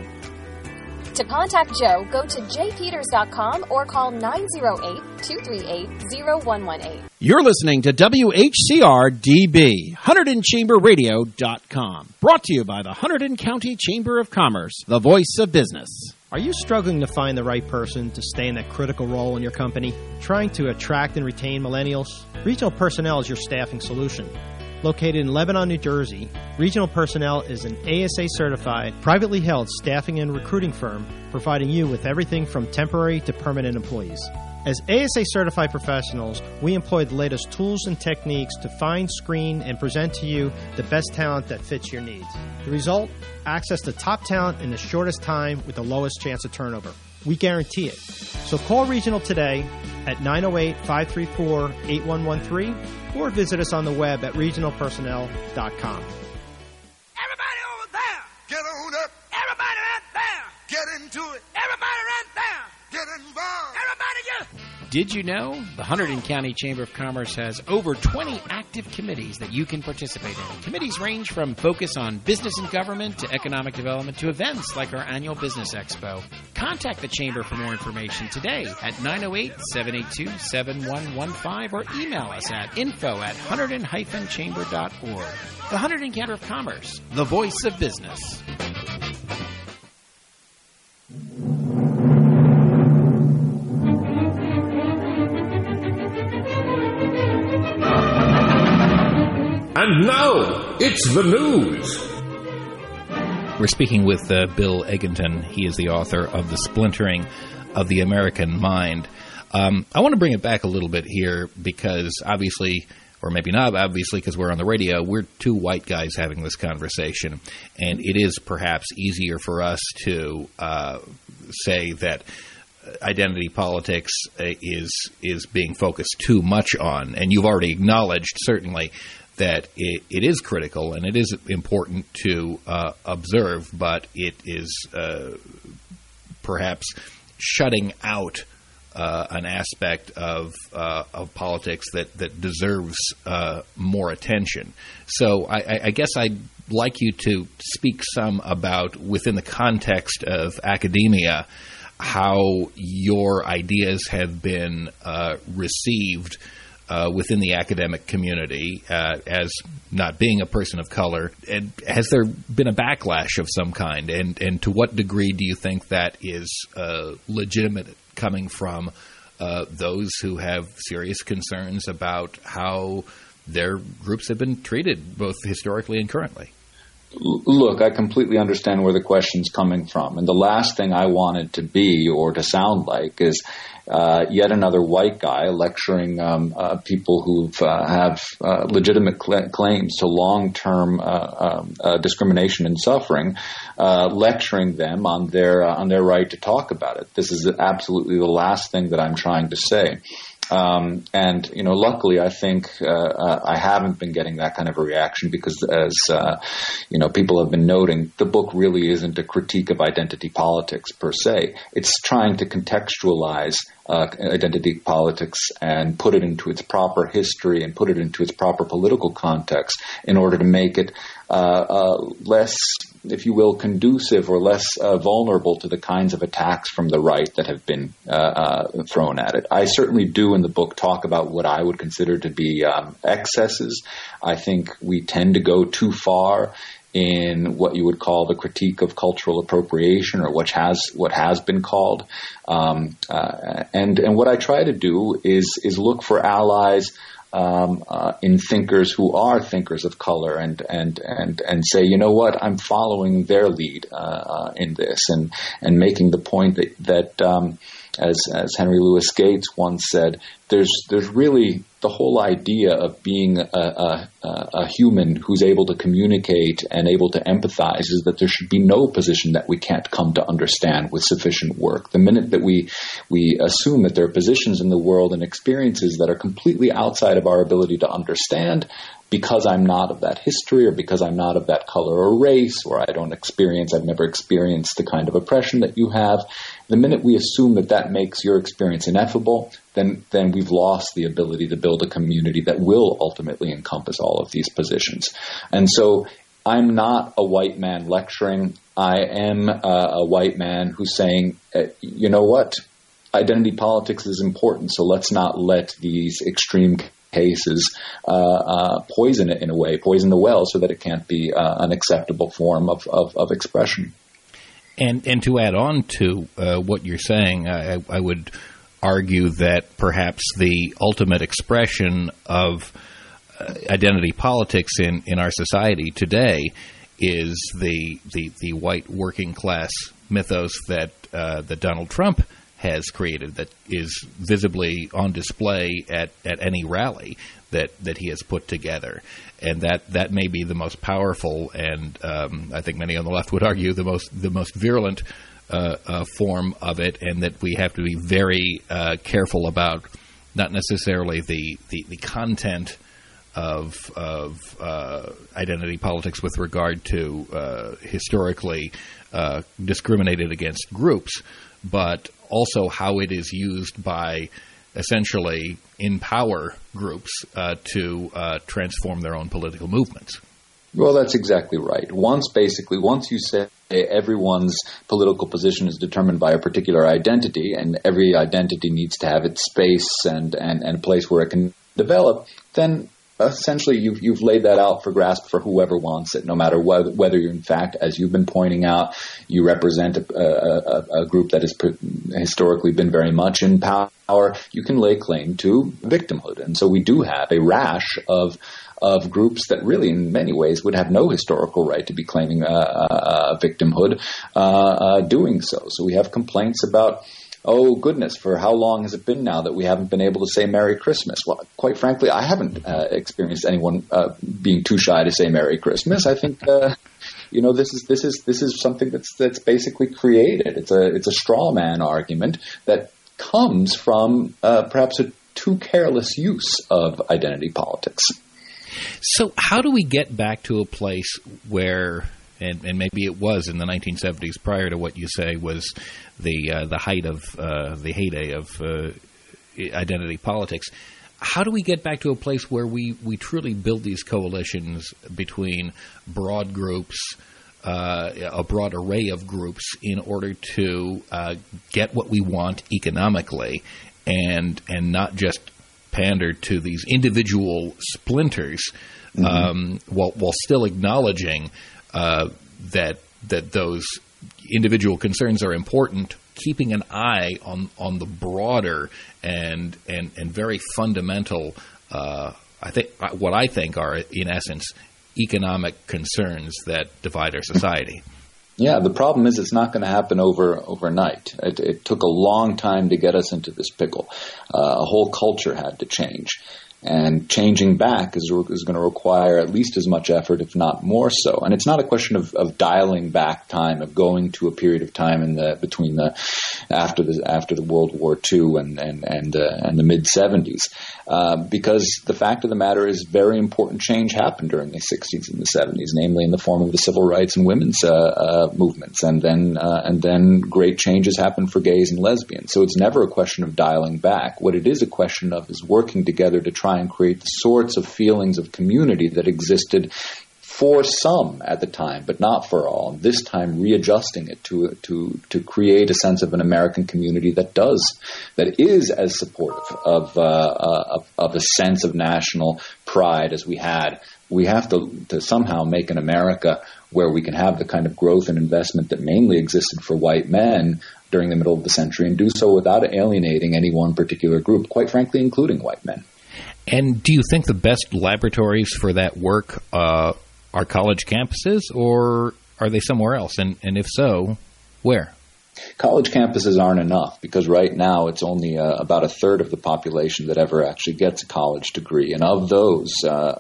To contact Joe, go to jpeters.com or call 908-238-0118. You're listening to WHCR-DB, HunterdonChamberRadio.com. Brought to you by the Hunterdon County Chamber of Commerce, the voice of business. Are you struggling to find the right person to stay in that critical role in your company? Trying to attract and retain millennials? Regional Personnel is your staffing solution. Located in Lebanon, New Jersey, Regional Personnel is an ASA-certified, privately held staffing and recruiting firm providing you with everything from temporary to permanent employees. As ASA-certified professionals, we employ the latest tools and techniques to find, screen, and present to you the best talent that fits your needs. The result? Access to top talent in the shortest time with the lowest chance of turnover. We guarantee it. So call Regional today at 908-534-8113 or visit us on the web at regionalpersonnel.com. Everybody over there, get on up. Everybody right there, get into it. Everybody right there, get involved. Everybody get... Did you know the Hunterdon County Chamber of Commerce has over 20 active committees that you can participate in? Committees range from focus on business and government to economic development to events like our annual Business Expo. Contact the Chamber for more information today at 908-782-7115 or email us at info@hunterdon-chamber.org. The Hunterdon Chamber of Commerce, the voice of business. And now, it's the news. We're speaking with Bill Egginton. He is the author of The Splintering of the American Mind. I want to bring it back a little bit here because obviously, or maybe not obviously because we're on the radio, we're two white guys having this conversation, and it is perhaps easier for us to say that identity politics is being focused too much on, and you've already acknowledged certainly that it is critical and it is important to observe, but it is perhaps shutting out an aspect of politics that deserves more attention. So I guess I'd like you to speak some about, within the context of academia, how your ideas have been received within the academic community as not being a person of color. And has there been a backlash of some kind? And to what degree do you think that is legitimate, coming from those who have serious concerns about how their groups have been treated, both historically and currently? Look, I completely understand where the question's coming from. And the last thing I wanted to be or to sound like is yet another white guy lecturing people who have legitimate claims to long-term discrimination and suffering, lecturing them on their right to talk about it. This is absolutely the last thing that I'm trying to say. And, luckily, I think I haven't been getting that kind of a reaction because, as, people have been noting, the book really isn't a critique of identity politics per se. It's trying to contextualize identity politics and put it into its proper history and put it into its proper political context in order to make it less, if you will, conducive or less vulnerable to the kinds of attacks from the right that have been thrown at it. I certainly do in the book talk about what I would consider to be excesses. I think we tend to go too far in what you would call the critique of cultural appropriation, or what has been called. And what I try to do is look for allies in thinkers who are thinkers of color, and say, you know what, I'm following their lead in this, and making the point that as Henry Louis Gates once said, there's really the whole idea of being a human who's able to communicate and able to empathize is that there should be no position that we can't come to understand with sufficient work. The minute that we assume that there are positions in the world and experiences that are completely outside of our ability to understand, because I'm not of that history, or because I'm not of that color or race, or I've never experienced the kind of oppression that you have, the minute we assume that makes your experience ineffable, then we've lost the ability to build a community that will ultimately encompass all of these positions. And so I'm not a white man lecturing. I am a white man who's saying, you know what, identity politics is important, so let's not let these extreme cases poison it in a way, poison the well, so that it can't be an acceptable form of expression. And to add on to what you're saying, I would argue that perhaps the ultimate expression of identity politics in our society today is the white working class mythos that Donald Trump has created, that is visibly on display at any rally that he has put together. And that may be the most powerful, and I think many on the left would argue the most virulent form of it, and that we have to be very careful about not necessarily the content of identity politics with regard to historically discriminated against groups, but also how it is used by essentially in power groups to transform their own political movements. Well, that's exactly right. Once you say everyone's political position is determined by a particular identity, and every identity needs to have its space and a place where it can develop, then essentially you've laid that out for grasp for whoever wants it, no matter whether you're in fact, as you've been pointing out, you represent a group that has historically been very much in power. You can lay claim to victimhood, and so we do have a rash of groups that really in many ways would have no historical right to be claiming victimhood doing so. So we have complaints about, oh, goodness, for how long has it been now that we haven't been able to say Merry Christmas? Well, quite frankly, I haven't experienced anyone being too shy to say Merry Christmas. I think, this is something that's basically created. It's a straw man argument that comes from perhaps a too careless use of identity politics. So how do we get back to a place where, and maybe it was in the 1970s prior to what you say was the height of the heyday of identity politics, how do we get back to a place where we truly build these coalitions between broad groups, a broad array of groups, in order to get what we want economically and not just pander to these individual splinters, while still acknowledging that those individual concerns are important, keeping an eye on the broader and very fundamental, what I think are, in essence, economic concerns that divide our society. Yeah, the problem is it's not going to happen overnight. It took a long time to get us into this pickle. A whole culture had to change. And changing back is going to require at least as much effort, if not more so. And it's not a question of dialing back time, of going to a period of time after the World War II and the mid 70s, because the fact of the matter is, very important change happened during the 60s and the 70s, namely in the form of the civil rights and women's movements, and then great changes happened for gays and lesbians. So it's never a question of dialing back. What it is a question of is working together to try and create the sorts of feelings of community that existed for some at the time, but not for all. This time, readjusting it to create a sense of an American community that is as supportive of a sense of national pride as we had. We have to somehow make an America where we can have the kind of growth and investment that mainly existed for white men during the middle of the century, and do so without alienating any one particular group, quite frankly, including white men. And do you think the best laboratories for that work are college campuses, or are they somewhere else? And if so, where? College campuses aren't enough, because right now it's only about a third of the population that ever actually gets a college degree. And of those,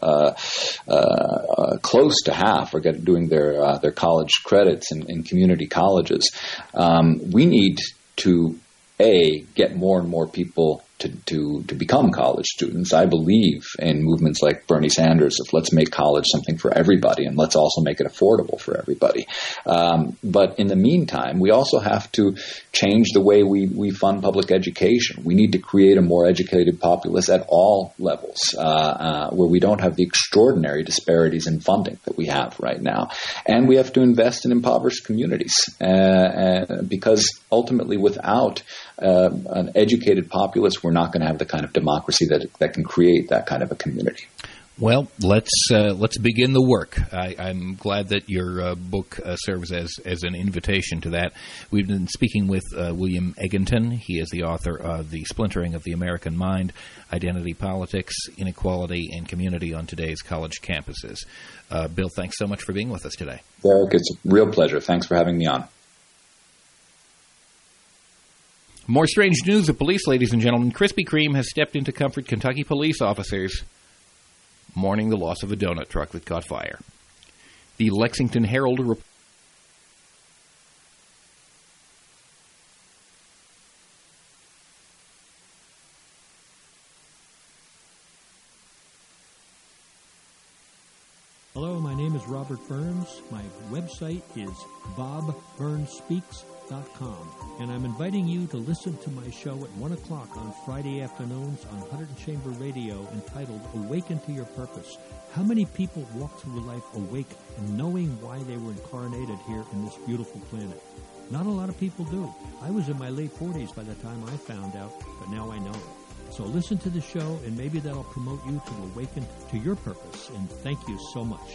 close to half are doing their college credits in community colleges. We need to, get more and more people to become college students. I believe in movements like Bernie Sanders of let's make college something for everybody, and let's also make it affordable for everybody. But in the meantime, we also have to change the way we fund public education. We need to create a more educated populace at all levels, where we don't have the extraordinary disparities in funding that we have right now. And we have to invest in impoverished communities, because ultimately without an educated populace, we're not going to have the kind of democracy that can create that kind of a community. Well, let's begin the work. I'm glad that your book serves as an invitation to that. We've been speaking with William Egginton. He is the author of The Splintering of the American Mind, Identity Politics, Inequality, and Community on Today's College Campuses. Bill, thanks so much for being with us today. Derek, it's a real pleasure. Thanks for having me on. More strange news of police, ladies and gentlemen. Krispy Kreme has stepped in to comfort Kentucky police officers mourning the loss of a donut truck that caught fire. The Lexington Herald Hello, my name is Robert Burns. My website is bobburnsspeaks.com, and I'm inviting you to listen to my show at 1 o'clock on Friday afternoons on Huddle Chamber Radio, entitled Awaken to Your Purpose. How many people walk through life awake and knowing why they were incarnated here in this beautiful planet? Not a lot of people do. I was in my late 40s by the time I found out, but now I know. So listen to the show, and maybe that'll promote you to awaken to your purpose. And thank you so much.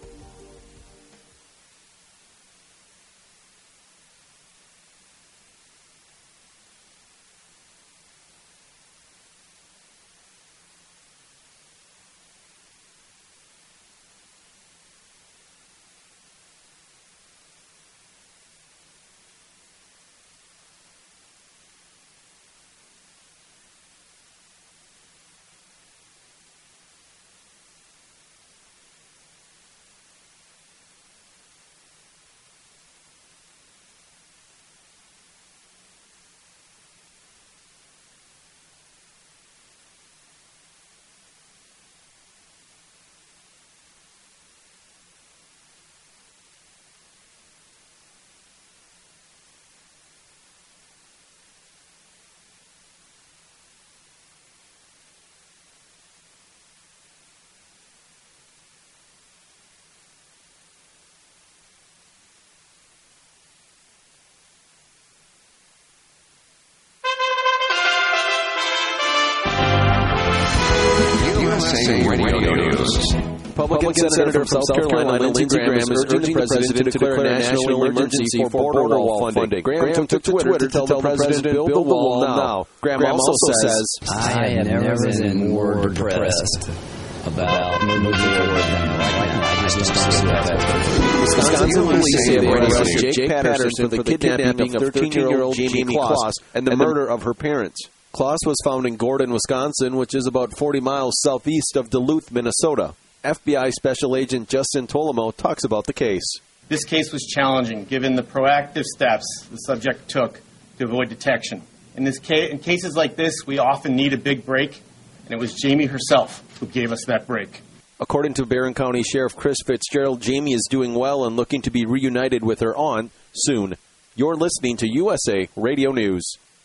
USA Radio News. Republican Senator from South Carolina, Lindsey Graham, is urging the President to declare a national emergency for border wall funding. Graham took to Twitter to tell the President to build the wall now. Graham also says, I have never been more depressed about moving forward than right now. I just don't see that. Wisconsin police say they arrested Jake Patterson for the kidnapping of 13-year-old Jamie Kloss and the murder of her parents. Kloss was found in Gordon, Wisconsin, which is about 40 miles southeast of Duluth, Minnesota. FBI Special Agent Justin Tolomo talks about the case. This case was challenging, given the proactive steps the subject took to avoid detection. In cases like this, we often need a big break, and it was Jamie herself who gave us that break. According to Barron County Sheriff Chris Fitzgerald, Jamie is doing well and looking to be reunited with her aunt soon. You're listening to USA Radio News.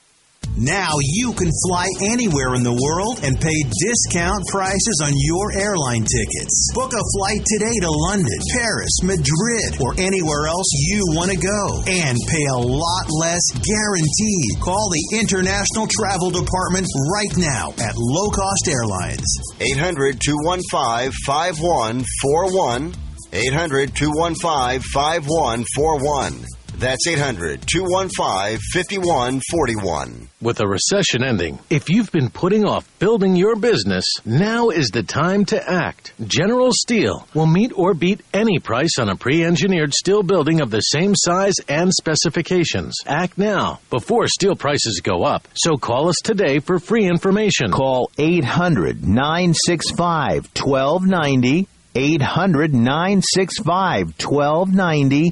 Now you can fly anywhere in the world and pay discount prices on your airline tickets. Book a flight today to London, Paris, Madrid, or anywhere else you want to go. And pay a lot less guaranteed. Call the International Travel Department right now at Low Cost Airlines. 800-215-5141. 800-215-5141. That's 800-215-5141. With a recession ending, if you've been putting off building your business, now is the time to act. General Steel will meet or beat any price on a pre-engineered steel building of the same size and specifications. Act now, before steel prices go up. So call us today for free information. Call 800-965-1290. 800-965-1290,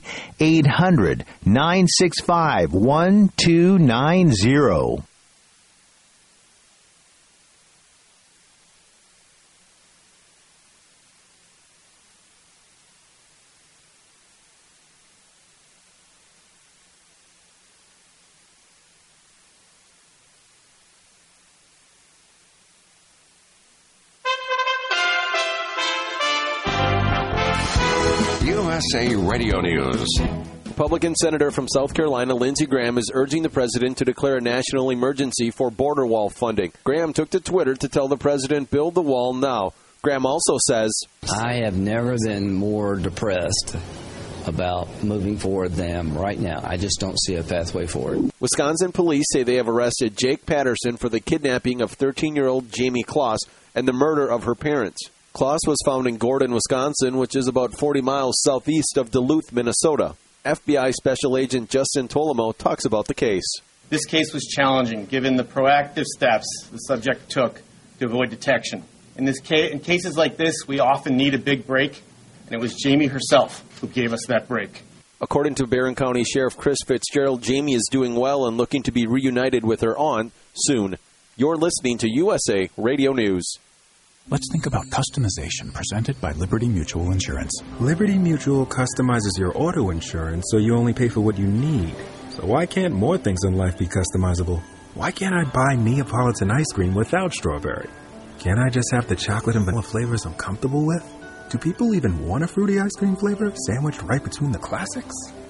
800-965-1290. USA Radio News. Republican Senator from South Carolina, Lindsey Graham, is urging the President to declare a national emergency for border wall funding. Graham took to Twitter to tell the President, build the wall now. Graham also says, I have never been more depressed about moving forward than right now. I just don't see a pathway forward. Wisconsin police say they have arrested Jake Patterson for the kidnapping of 13-year-old Jamie Kloss and the murder of her parents. Kloss was found in Gordon, Wisconsin, which is about 40 miles southeast of Duluth, Minnesota. FBI Special Agent Justin Tolomo talks about the case. This case was challenging, given the proactive steps the subject took to avoid detection. In cases like this, we often need a big break, and it was Jamie herself who gave us that break. According to Barron County Sheriff Chris Fitzgerald, Jamie is doing well and looking to be reunited with her aunt soon. You're listening to USA Radio News. Let's think about customization presented by Liberty Mutual Insurance. Liberty Mutual customizes your auto insurance so you only pay for what you need. So why can't more things in life be customizable? Why can't I buy Neapolitan ice cream without strawberry? Can't I just have the chocolate and vanilla flavors I'm comfortable with? Do people even want a fruity ice cream flavor sandwiched right between the classics?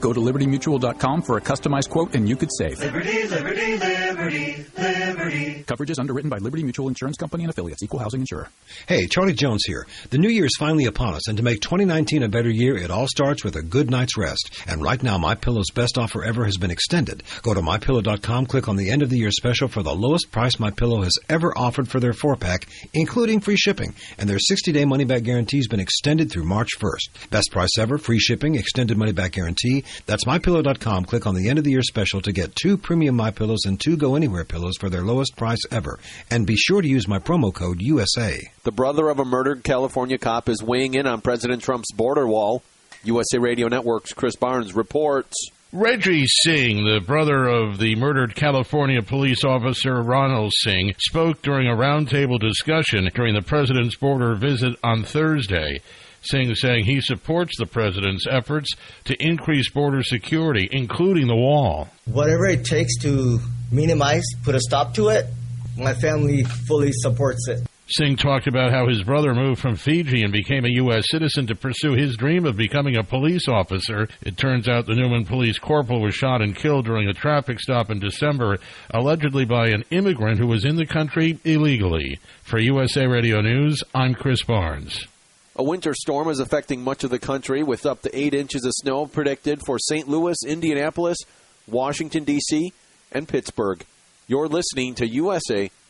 Go to libertymutual.com for a customized quote and you could save. Liberty, liberty, liberty, liberty. Coverage is underwritten by Liberty Mutual Insurance Company and affiliates. Equal housing insurer. Hey, Charlie Jones here. The new year is finally upon us, and to make 2019 a better year, it all starts with a good night's rest. And right now, MyPillow's best offer ever has been extended. Go to MyPillow.com, click on the end of the year special for the lowest price MyPillow has ever offered for their 4-pack, including free shipping. And their 60-day money-back guarantee has been extended through March 1st. Best price ever, free shipping, extended money-back guarantee. That's MyPillow.com. Click on the end of the year special to get 2 premium MyPillows and 2 Go Anywhere pillows for their lowest price ever. And be sure to use my promo code USA. The brother of a murdered California cop is weighing in on President Trump's border wall. USA Radio Network's Chris Barnes reports. Reggie Singh, the brother of the murdered California police officer Ronald Singh, spoke during a roundtable discussion during the president's border visit on Thursday. Singh saying he supports the president's efforts to increase border security, including the wall. Whatever it takes to minimize, put a stop to it, my family fully supports it. Singh talked about how his brother moved from Fiji and became a U.S. citizen to pursue his dream of becoming a police officer. It turns out the Newman police corporal was shot and killed during a traffic stop in December, allegedly by an immigrant who was in the country illegally. For USA Radio News, I'm Chris Barnes. A winter storm is affecting much of the country, with up to 8 inches of snow predicted for St. Louis, Indianapolis, Washington, D.C., and Pittsburgh. You're listening to USA